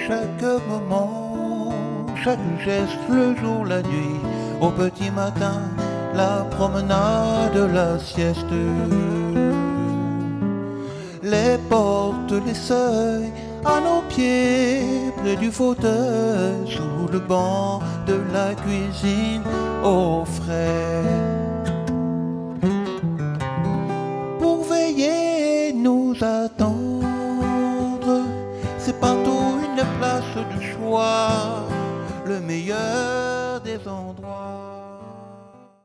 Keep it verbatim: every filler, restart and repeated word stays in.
chaque moment, chaque geste, le jour, la nuit, au petit matin, la promenade, la sieste. Les portes, les seuils, à nos pieds, près du fauteuil, sous le banc de la cuisine, au frais.